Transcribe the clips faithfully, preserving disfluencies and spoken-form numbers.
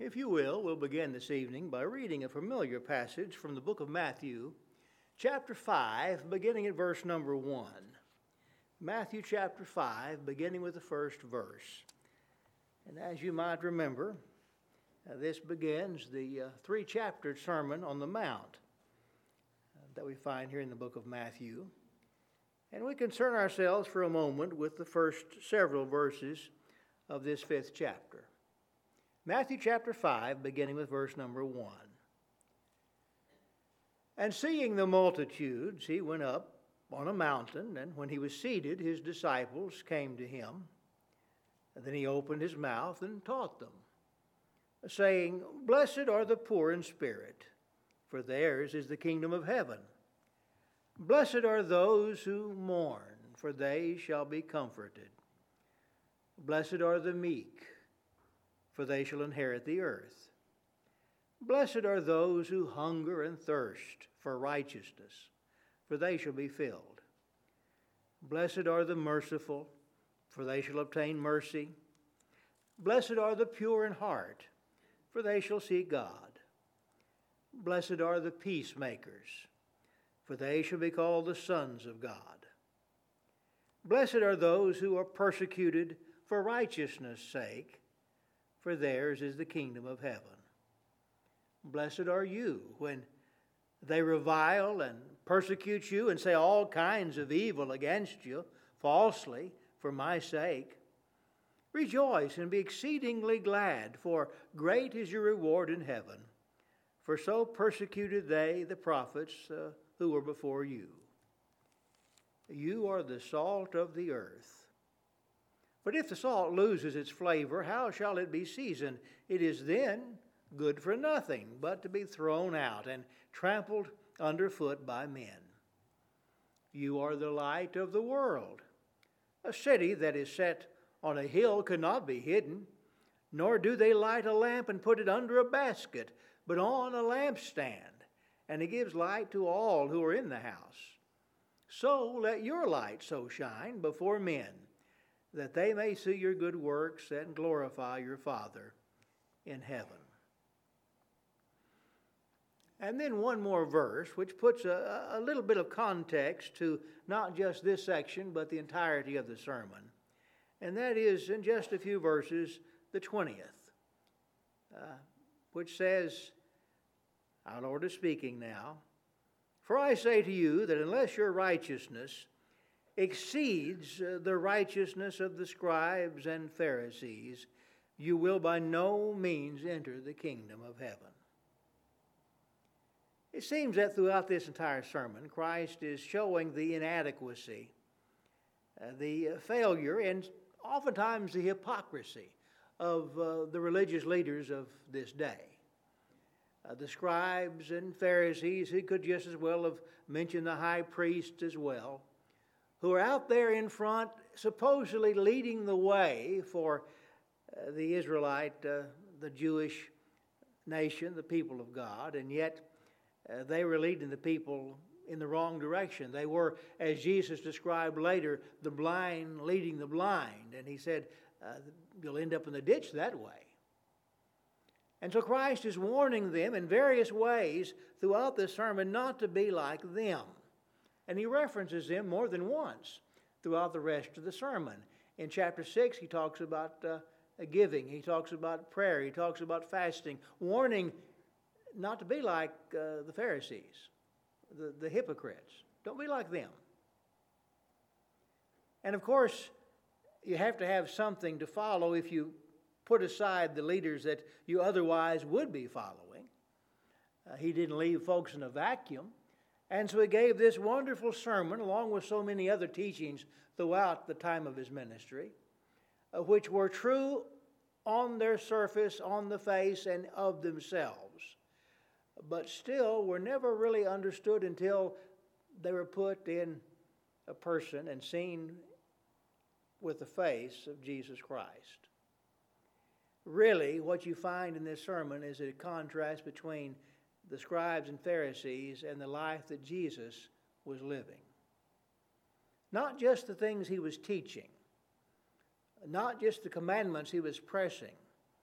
If you will, we'll begin this evening by reading a familiar passage from the book of Matthew, chapter five, beginning at verse number one. Matthew chapter five, beginning with the first verse. And as you might remember, uh, this begins the uh, three-chapter Sermon on the Mount uh, that we find here in the book of Matthew. And we concern ourselves for a moment with the first several verses of this fifth chapter. Matthew chapter five, beginning with verse number one. And seeing the multitudes, he went up on a mountain, and when he was seated, his disciples came to him. And then he opened his mouth and taught them, saying, Blessed are the poor in spirit, for theirs is the kingdom of heaven. Blessed are those who mourn, for they shall be comforted. Blessed are the meek, for they shall inherit the earth. Blessed are those who hunger and thirst for righteousness, for they shall be filled. Blessed are the merciful, for they shall obtain mercy. Blessed are the pure in heart, for they shall see God. Blessed are the peacemakers, for they shall be called the sons of God. Blessed are those who are persecuted for righteousness' sake, for theirs is the kingdom of heaven. Blessed are you when they revile and persecute you and say all kinds of evil against you falsely for my sake. Rejoice and be exceedingly glad, for great is your reward in heaven. For so persecuted they the prophets uh, who were before you. You are the salt of the earth. But if the salt loses its flavor, how shall it be seasoned? It is then good for nothing, but to be thrown out and trampled underfoot by men. You are the light of the world. A city that is set on a hill cannot be hidden, nor do they light a lamp and put it under a basket, but on a lampstand, and it gives light to all who are in the house. So let your light so shine before men, that they may see your good works and glorify your Father in heaven. And then one more verse, which puts a, a little bit of context to not just this section, but the entirety of the sermon. And that is, in just a few verses, the twentieth, uh, which says, our Lord is speaking now, For I say to you that unless your righteousness exceeds uh, the righteousness of the scribes and Pharisees, you will by no means enter the kingdom of heaven. It seems that throughout this entire sermon, Christ is showing the inadequacy, uh, the failure, and oftentimes the hypocrisy of uh, the religious leaders of this day. Uh, the scribes and Pharisees, he could just as well have mentioned the high priest as well, who are out there in front supposedly leading the way for uh, the Israelite, uh, the Jewish nation, the people of God, and yet uh, they were leading the people in the wrong direction. They were, as Jesus described later, the blind leading the blind, and he said, uh, you'll end up in the ditch that way. And so Christ is warning them in various ways throughout this sermon not to be like them. And he references them more than once throughout the rest of the sermon. In chapter six, he talks about uh, giving. He talks about prayer. He talks about fasting, warning not to be like uh, the Pharisees, the, the hypocrites. Don't be like them. And of course, you have to have something to follow if you put aside the leaders that you otherwise would be following. Uh, he didn't leave folks in a vacuum. And so he gave this wonderful sermon, along with so many other teachings throughout the time of his ministry, uh, which were true on their surface, on the face, and of themselves, but still were never really understood until they were put in a person and seen with the face of Jesus Christ. Really, what you find in this sermon is a contrast between the scribes and Pharisees and the life that Jesus was living. Not just the things he was teaching, not just the commandments he was pressing,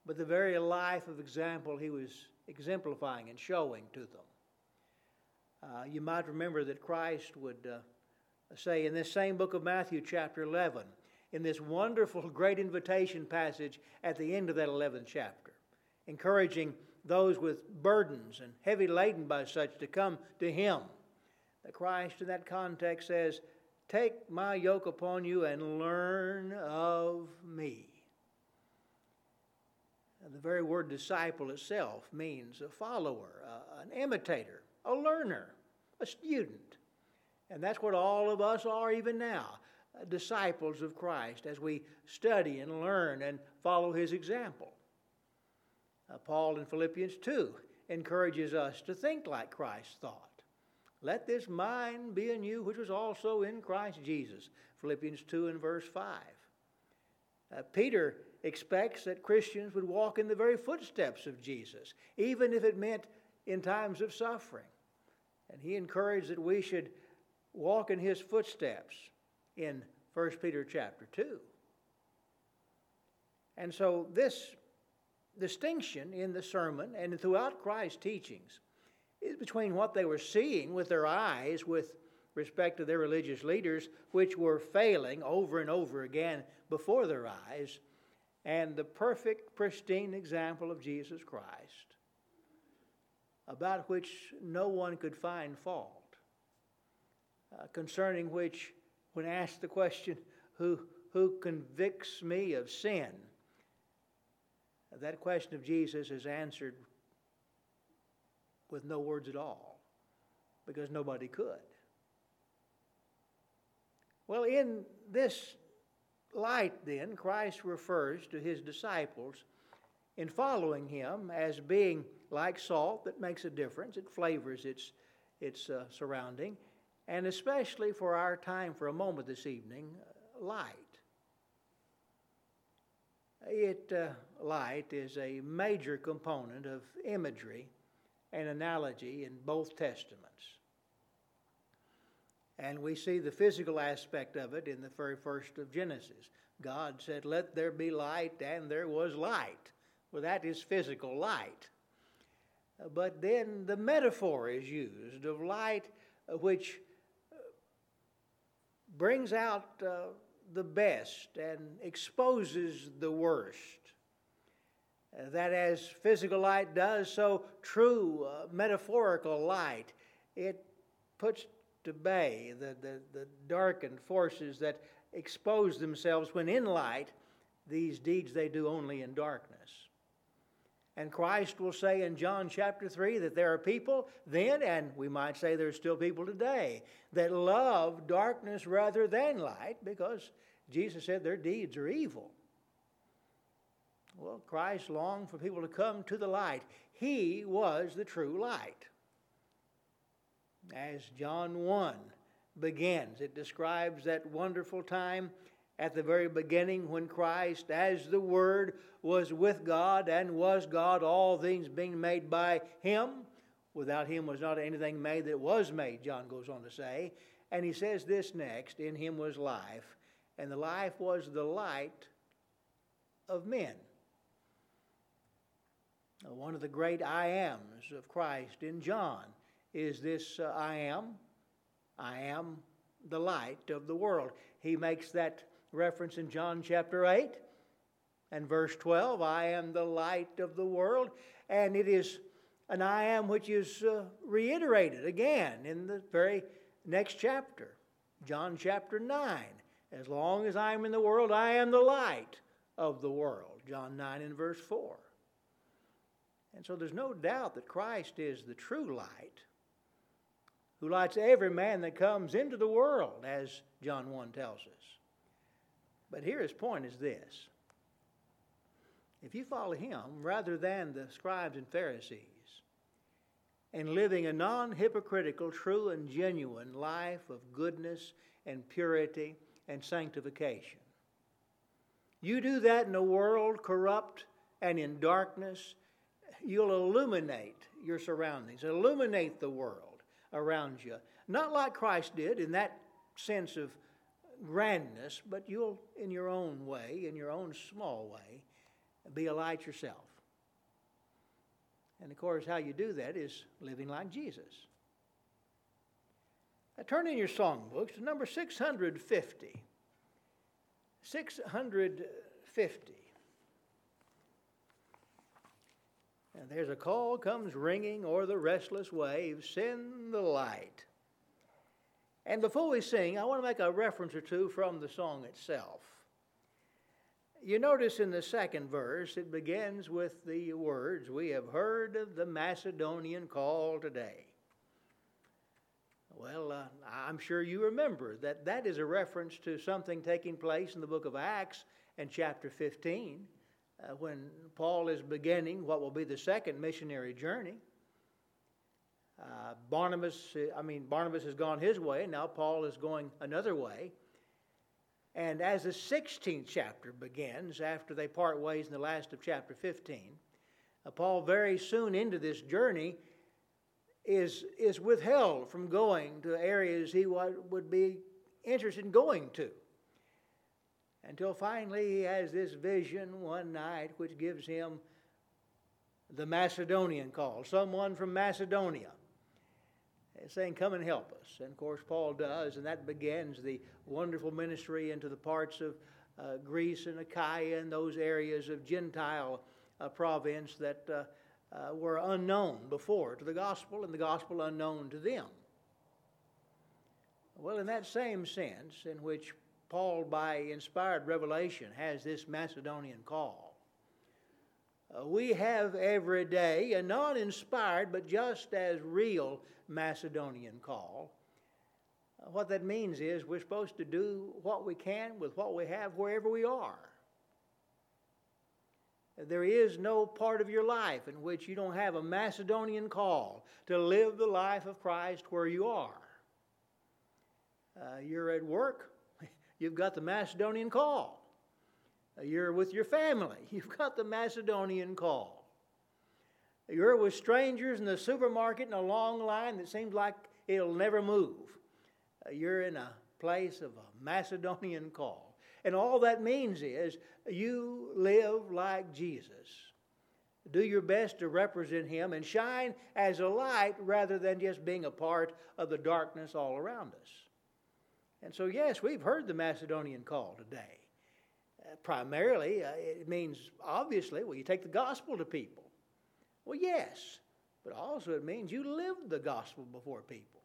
but the very life of example he was exemplifying and showing to them. Uh, you might remember that Christ would uh, say in this same book of Matthew, chapter eleven, in this wonderful great invitation passage at the end of that eleventh chapter, encouraging those with burdens and heavy laden by such to come to him. That Christ in that context says, "Take my yoke upon you and learn of me." And the very word disciple itself means a follower, uh, an imitator, a learner, a student. And that's what all of us are even now, uh, disciples of Christ, as we study and learn and follow his example. Uh, Paul in Philippians two encourages us to think like Christ thought. Let this mind be in you, which was also in Christ Jesus. Philippians two and verse five. Uh, Peter expects that Christians would walk in the very footsteps of Jesus, even if it meant in times of suffering. And he encouraged that we should walk in his footsteps in First Peter chapter two. And so this distinction in the sermon and throughout Christ's teachings is between what they were seeing with their eyes with respect to their religious leaders, which were failing over and over again before their eyes, and the perfect, pristine example of Jesus Christ, about which no one could find fault, uh, concerning which, when asked the question, who, who convicts me of sin? That question of Jesus is answered with no words at all, because nobody could. Well, in this light, then, Christ refers to his disciples in following him as being like salt that makes a difference. It flavors its, its uh, surrounding. And especially for our time for a moment this evening, uh, light. It, uh, light is a major component of imagery and analogy in both testaments. And we see the physical aspect of it in the very first of Genesis. God said, "Let there be light," and there was light. Well, that is physical light. But then the metaphor is used of light which brings out uh, the best and exposes the worst. Uh, that as physical light does, so true uh, metaphorical light, it puts to bay the, the, the darkened forces that expose themselves when in light. These deeds they do only in darkness. And Christ will say in John chapter three that there are people then, and we might say there's still people today, that love darkness rather than light, because Jesus said their deeds are evil. Well, Christ longed for people to come to the light. He was the true light. As John one begins, it describes that wonderful time at the very beginning when Christ, as the Word, was with God and was God, all things being made by him. Without him was not anything made that was made, John goes on to say. And he says this next, "In him was life, and the life was the light of men." Now, one of the great I ams of Christ in John is this uh, I am. I am the light of the world. He makes that reference in John chapter eight and verse twelve. I am the light of the world. And it is an I am which is uh, reiterated again in the very next chapter, John chapter nine. As long as I am in the world, I am the light of the world. John nine and verse four. And so there's no doubt that Christ is the true light, who lights every man that comes into the world, as John one tells us. But here his point is this. If you follow him rather than the scribes and Pharisees, and living a non-hypocritical, true and genuine life of goodness and purity and sanctification, you do that in a world corrupt and in darkness, you'll illuminate your surroundings, illuminate the world around you. Not like Christ did in that sense of grandness, but you'll, in your own way, in your own small way, Be a light yourself. And of course, how you do that is living like Jesus. Now, turn in your songbooks to number six hundred fifty. six hundred fifty. And there's a call comes ringing o'er the restless waves, send the light. And before we sing, I want to make a reference or two from the song itself. You notice in the second verse, it begins with the words, "We have heard of the Macedonian call today." Well, uh, I'm sure you remember that that is a reference to something taking place in the book of Acts and chapter fifteen, uh, when Paul is beginning what will be the second missionary journey. Uh, Barnabas, I mean, Barnabas has gone his way, and now Paul is going another way. And as the sixteenth chapter begins, after they part ways in the last of chapter fifteen, uh, Paul very soon into this journey is, is withheld from going to areas he would be interested in going to. Until finally he has this vision one night which gives him the Macedonian call. Someone from Macedonia saying, "Come and help us." And of course Paul does, and that begins the wonderful ministry into the parts of uh, Greece and Achaia and those areas of Gentile uh, province that uh, uh, were unknown before to the gospel, and the gospel unknown to them. Well, in that same sense in which Paul, by inspired revelation, has this Macedonian call, Uh, we have every day a non-inspired but just as real Macedonian call. Uh, what that means is we're supposed to do what we can with what we have wherever we are. There is no part of your life in which you don't have a Macedonian call to live the life of Christ where you are. Uh, you're at work, you've got the Macedonian call. You're with your family, you've got the Macedonian call. You're with strangers in the supermarket in a long line that seems like it'll never move. You're in a place of a Macedonian call. And all that means is you live like Jesus. Do your best to represent Him and shine as a light rather than just being a part of the darkness all around us. And so, yes, we've heard the Macedonian call today. Uh, primarily, uh, it means, obviously, well, you take the gospel to people. Well, yes, but also it means you live the gospel before people.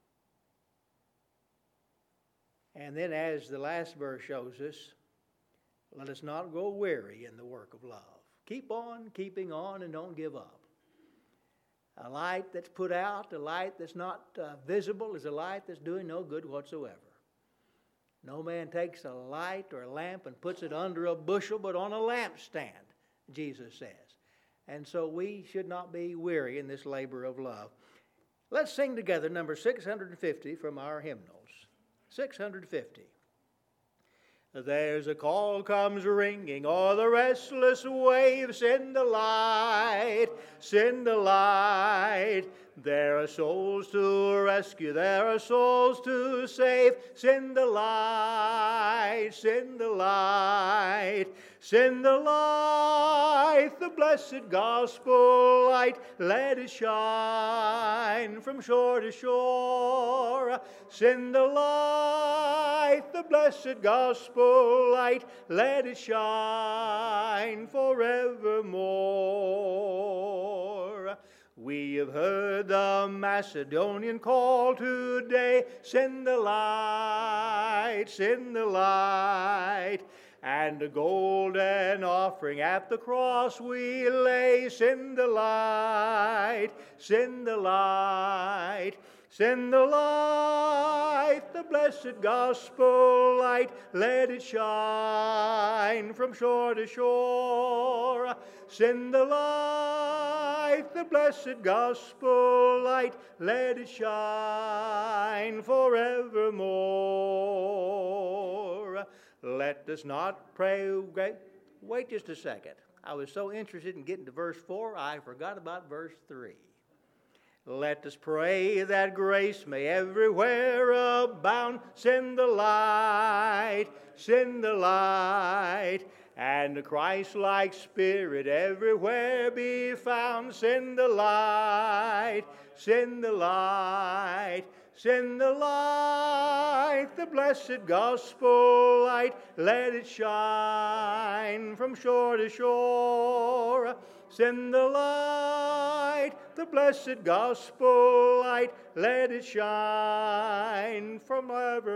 And then, as the last verse shows us, let us not grow weary in the work of love. Keep on keeping on and don't give up. A light that's put out, a light that's not uh, visible, is a light that's doing no good whatsoever. No man takes a light or a lamp and puts it under a bushel, but on a lampstand, Jesus says. And so we should not be weary in this labor of love. Let's sing together number six hundred fifty from our hymnals. six hundred fifty. There's a call comes ringing o'er the restless waves. Send the light, send the light. There are souls to rescue, there are souls to save. Send the light, send the light. Send the light, the blessed gospel light. Let it shine from shore to shore. Send the light, the blessed gospel light. Let it shine forevermore. We have heard the Macedonian call today. Send the light, send the light. And a golden offering at the cross we lay. Send the light, send the light. Send the light, the blessed gospel light. Let it shine from shore to shore. Send the light, the blessed gospel light. Let it shine forevermore. Let us not pray. Wait just a second. I was so interested in getting to verse four, I forgot about verse three. Let us pray that grace may everywhere abound. Send the light, send the light, and the Christ-like Spirit everywhere be found. Send the light, send the light, send the light, the blessed gospel light. Let it shine from shore to shore. Send the light, the blessed gospel light. Let it shine from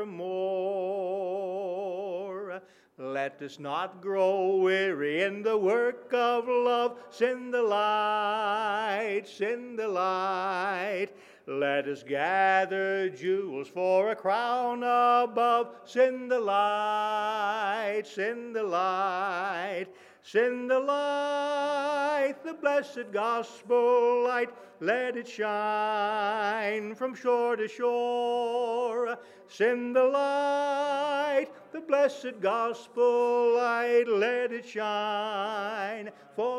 evermore. Let us not grow weary in the work of love. Send the light, send the light. Let us gather jewels for a crown above. Send the light, send the light. Send the light, the blessed gospel light. Let it shine from shore to shore. Send the light, the blessed gospel light. Let it shine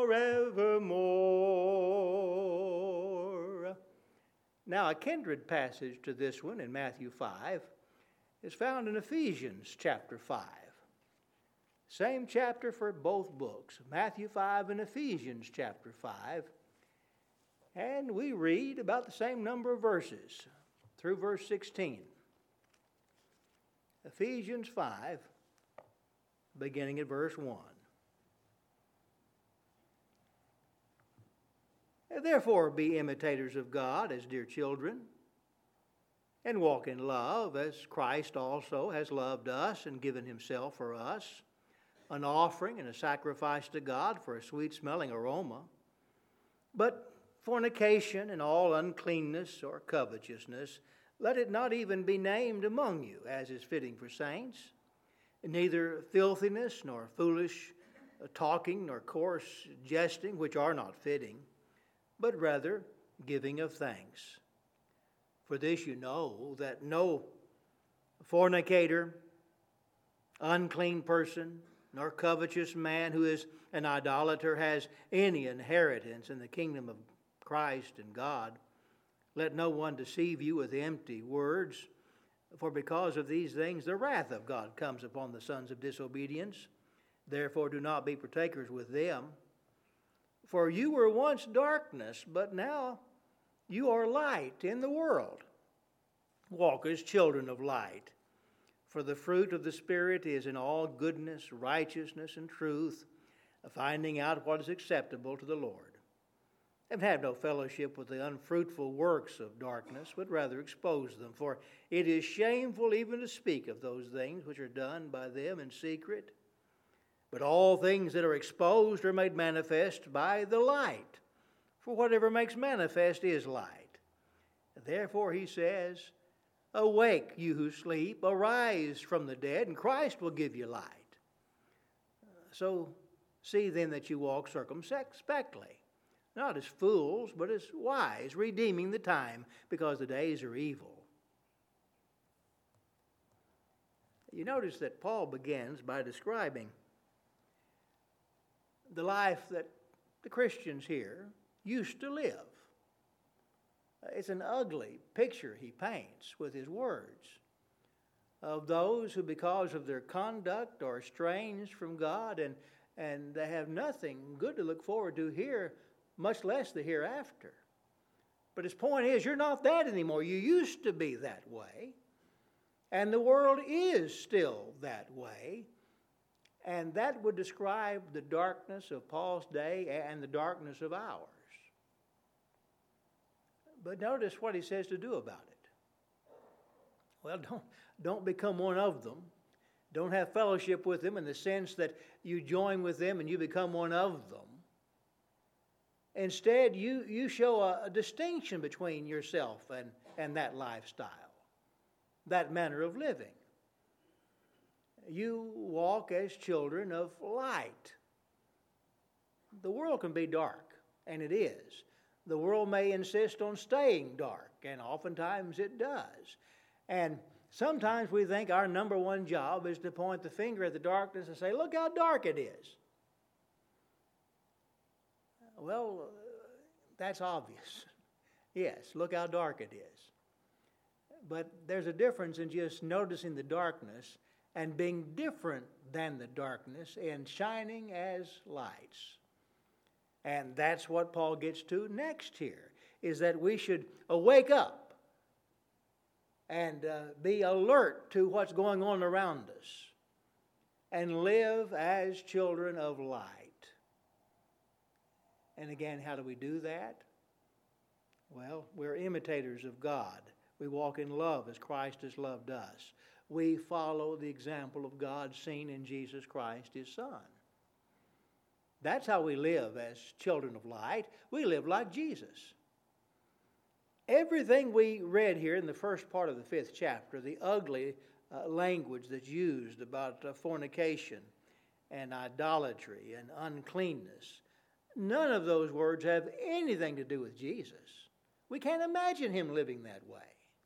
forevermore. Now, a kindred passage to this one in Matthew five is found in Ephesians chapter five. Same chapter for both books, Matthew five and Ephesians chapter five. And we read about the same number of verses through verse sixteen. Ephesians five, beginning at verse one. Therefore be imitators of God as dear children, and walk in love as Christ also has loved us and given himself for us, an offering and a sacrifice to God for a sweet-smelling aroma. But fornication and all uncleanness or covetousness, let it not even be named among you, as is fitting for saints. Neither filthiness, nor foolish talking, nor coarse jesting, which are not fitting, but rather giving of thanks. For this you know, that no fornicator, unclean person, nor covetous man who is an idolater has any inheritance in the kingdom of Christ and God. Let no one deceive you with empty words, for because of these things the wrath of God comes upon the sons of disobedience. Therefore do not be partakers with them. For you were once darkness, but now you are light in the world. Walk as children of light. For the fruit of the Spirit is in all goodness, righteousness, and truth, finding out what is acceptable to the Lord. And have no fellowship with the unfruitful works of darkness, but rather expose them. For it is shameful even to speak of those things which are done by them in secret. But all things that are exposed are made manifest by the light. For whatever makes manifest is light. Therefore he says, awake, you who sleep, arise from the dead, and Christ will give you light. So see then that you walk circumspectly, not as fools, but as wise, redeeming the time, because the days are evil. You notice that Paul begins by describing the life that the Christians here used to live. It's an ugly picture he paints with his words of those who, because of their conduct, are estranged from God, and, and they have nothing good to look forward to here, much less the hereafter. But his point is, you're not that anymore. You used to be that way, and the world is still that way. And that would describe the darkness of Paul's day and the darkness of ours. But notice what he says to do about it. Well, don't, don't become one of them. Don't have fellowship with them in the sense that you join with them and you become one of them. Instead, you, you show a, a distinction between yourself and, and that lifestyle, that manner of living. You walk as children of light. The world can be dark, and it is. The world may insist on staying dark, and oftentimes it does. And sometimes we think our number one job is to point the finger at the darkness and say, look how dark it is. Well, that's obvious. Yes, look how dark it is. But there's a difference in just noticing the darkness and being different than the darkness and shining as lights. And that's what Paul gets to next here, is that we should wake up and uh, be alert to what's going on around us and live as children of light. And again, how do we do that? Well, we're imitators of God. We walk in love as Christ has loved us. We follow the example of God seen in Jesus Christ, His Son. That's how we live as children of light. We live like Jesus. Everything we read here in the first part of the fifth chapter, the ugly uh, language that's used about uh, fornication and idolatry and uncleanness, none of those words have anything to do with Jesus. We can't imagine Him living that way.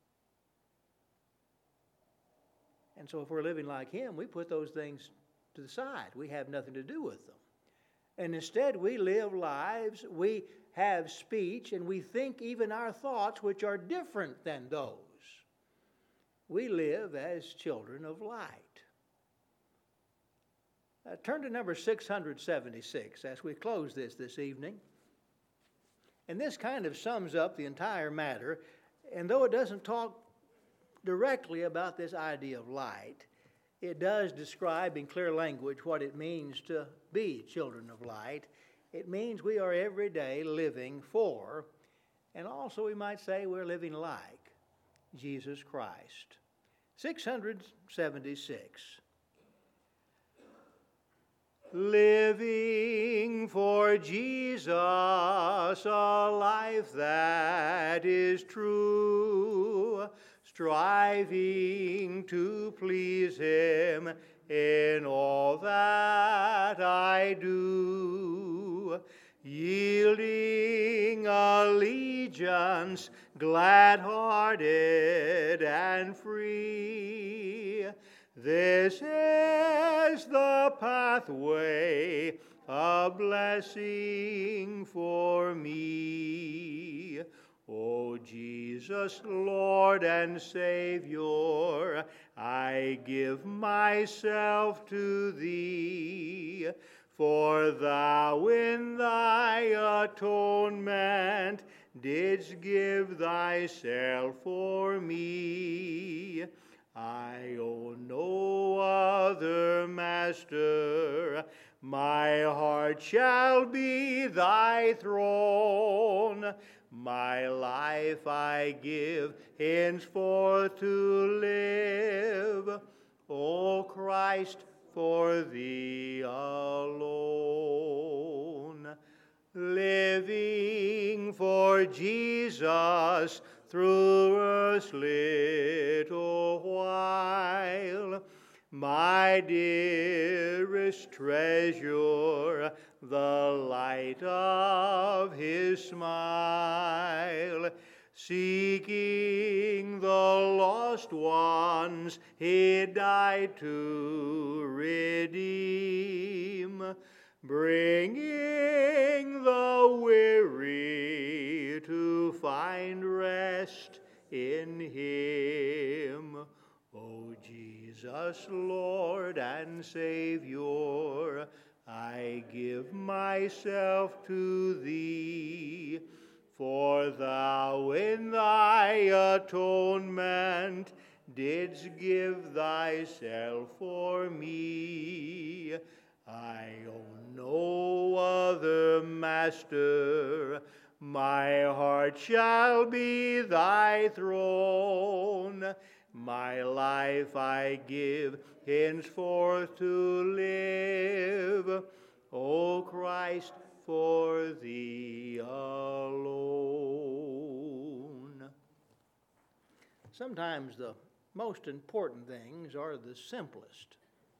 And so if we're living like Him, we put those things to the side. We have nothing to do with them. And instead we live lives, we have speech, and we think even our thoughts which are different than those. We live as children of light. Uh, turn to number six hundred seventy-six as we close this this evening. And this kind of sums up the entire matter. And though it doesn't talk directly about this idea of light, it does describe in clear language what it means to be children of light. It means we are every day living for, and also we might say we're living like, Jesus Christ. six hundred seventy-six. Living for Jesus, a life that is true, striving to please Him in all that I do, yielding allegiance, glad-hearted and free. This is the pathway, a blessing for me. O Jesus, Lord and Savior, I give myself to Thee, for Thou in Thy atonement didst give Thyself for me. I own no other master, my heart shall be Thy throne. My life I give henceforth to live, O Christ, for Thee alone. Living for Jesus through earth's little while, my dearest treasure, the light of His smile, seeking the lost ones He died to redeem, bringing the weary to find rest in Him. O Jesus, Lord and Savior, I give myself to Thee, for Thou in Thy atonement didst give Thyself for me. I own no other master, my heart shall be Thy throne. My life I give henceforth to live, O Christ, for Thee alone. Sometimes the most important things are the simplest.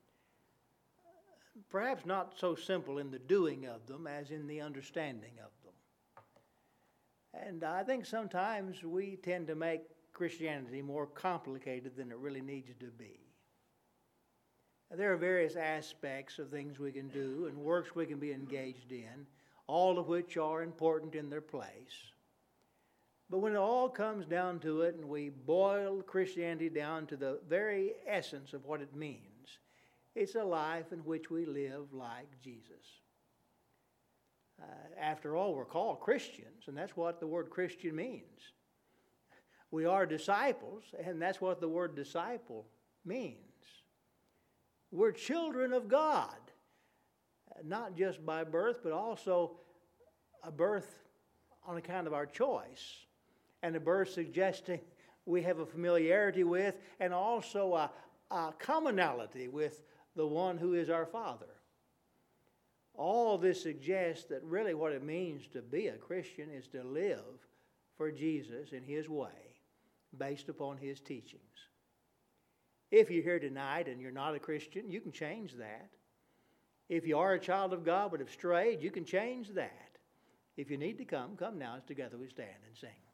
Perhaps not so simple in the doing of them as in the understanding of them. And I think sometimes we tend to make Christianity more complicated than it really needs to be. There are various aspects of things we can do and works we can be engaged in, all of which are important in their place. But when it all comes down to it and we boil Christianity down to the very essence of what it means, it's a life in which we live like Jesus. Uh, after all, we're called Christians, and that's what the word Christian means. We are disciples, and that's what the word disciple means. We're children of God, not just by birth, but also a birth on account of our choice, and a birth suggesting we have a familiarity with and also a, a commonality with the one who is our Father. All this suggests that really what it means to be a Christian is to live for Jesus in His way, based upon His teachings. If you're here tonight and you're not a Christian, you can change that. If you are a child of God but have strayed, you can change that. If you need to come, come now as together we stand and sing.